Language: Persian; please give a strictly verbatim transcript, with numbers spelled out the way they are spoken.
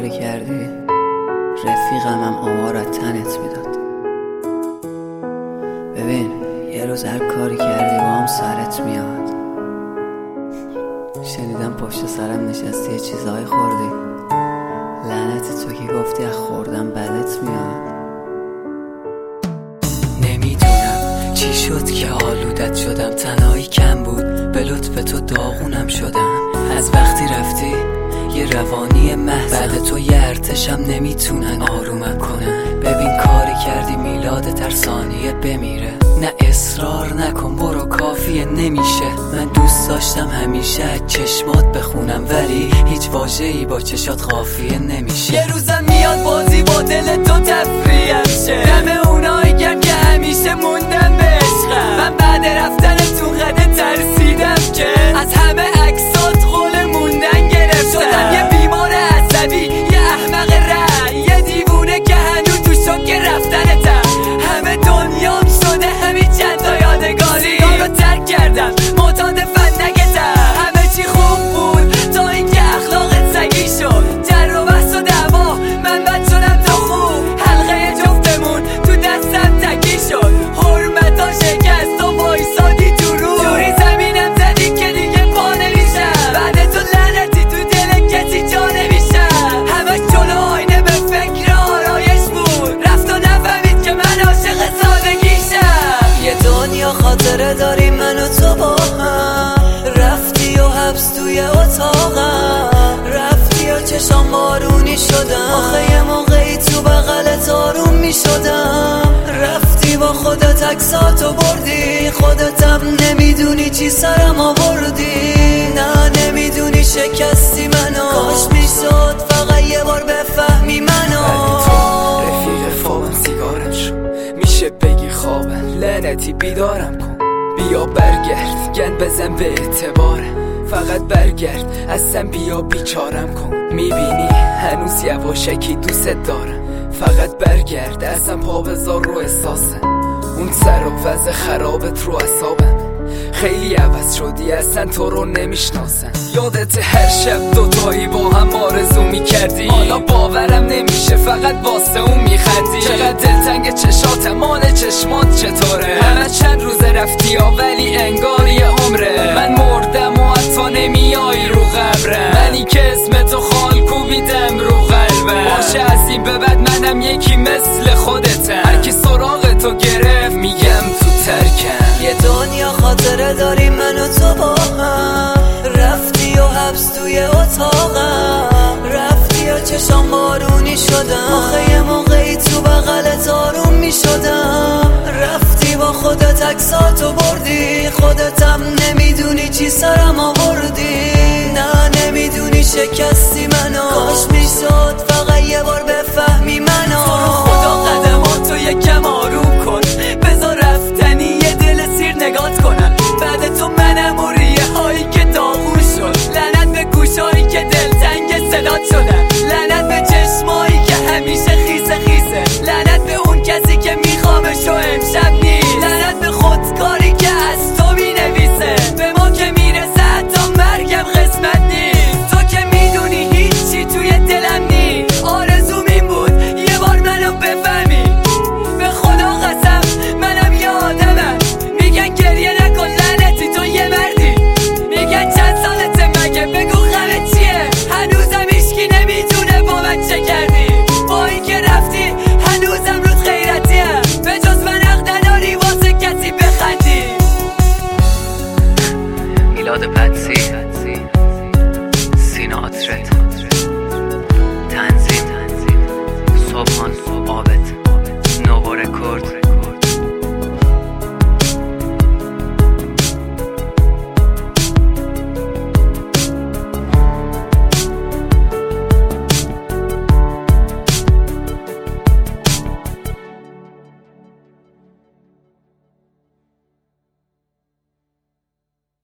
کاری کردی رفیقم هم آمار از تنت میداد. ببین یه روز هر کاری کردی با هم سرت میاد. شنیدم پشت سرم نشستی یه چیزهای خوردی. لعنت تو که گفتی از خوردم بدت میاد. نمیدونم چی شد که آلودت شدم، تنهایی کم بود به لطف تو داغونم شدم. از وقتی رفتی یه روانی محض، بعد تو یه ارتشم نمیتونن آرومم کنن. ببین کاری کردی میلاد ترسانیه بمیره. نه اصرار نکن برو کافیه نمیشه. من دوست داشتم همیشه از چشمات بخونم، ولی هیچ واژه‌ای با چشات قافیه نمیشه. یه روزم میاد بازی با دل تو تفریحم شه، دم اونایی گم که همیشه موندم به عشقم. من بعد رفتن تو قده ترسیدم که از همه عکسات قول موندن گرفتم. شدم یه بیمار عصبی، یه احمق رای، یه دیوونه که هنوز تو شوک رفتنتم. همه دنیام شده همین چند تا یادگاری، رو ترک کردم معتاد فندکتم. همه چی خوب بود تا اینکه اخلاقت سگی شد. جر و بحث و دعوا من بد شدم تو خوب. حلقه جفتمون تو دستم تکی شد، حرمتا شکست و وایسادی تو رو. جوری زمینم زدی که دیگه پا نمیشم، بعد تو لعنتی تو دل کسی جا نمیشم. همش جلو آینه به فکر آرایش بود، رفت و نفهمید که من عاشق سادگیشم. یه دنیا خاطره داریم من و تو با هم، رفتی و حبس توی اتاقم. رفتی و چشام بارونی شدم، آخه یه موقعی تو بغلت آروم می شدم. رفتی با خودت عکساتو بردی، خودتم نمیدونی چی سرم آوردی. نه نمیدونی شکستی منو، کاش میشد فقط یه بار بفهمی منو. رفیق خوابم سیگارم شو، میشه بگی خوابم لعنتی بیدارم کن. بیا برگرد گند بزن به اعتبارم، فقط برگرد اصلا بیا بیچارم کن. میبینی هنوز یواشکی دوست دارم، فقط برگرد اصلا پا بذار رو احساسم. اون سر و وضع خرابت رو اعصابم، خیلی عوض شدی اصلا تو رو نمیشناسم. یادت هر شب دوتایی با هم آرزو میکردی، حالا باورم نمیشه فقط واسه اون میخندی. چقدر دلتنگ چشاتم، مال چشمات چطوره؟ همه چند روزه رفتی ها ولی انگار یه عمره. من مردم و حتی نمیای رو قبرم، منی که اسم تو خال کوبیدم رو قلبم. باشه از این به بعد منم یکی مثل خودتم، هر کی سراغ تو گرفت میگم تو ترکم. یه دنیا خاطره داریم من و تو با هم، رفتی و حبس توی اتاقم. رفتی و چشام بارونی شدم، آخه یه موقعی تو بغلت آروم می شدم. رفتی با خودت عکساتو بردی، خودتم نمیدونی چی سرم آوردی. نه نمیدونی شکستی منو، کاش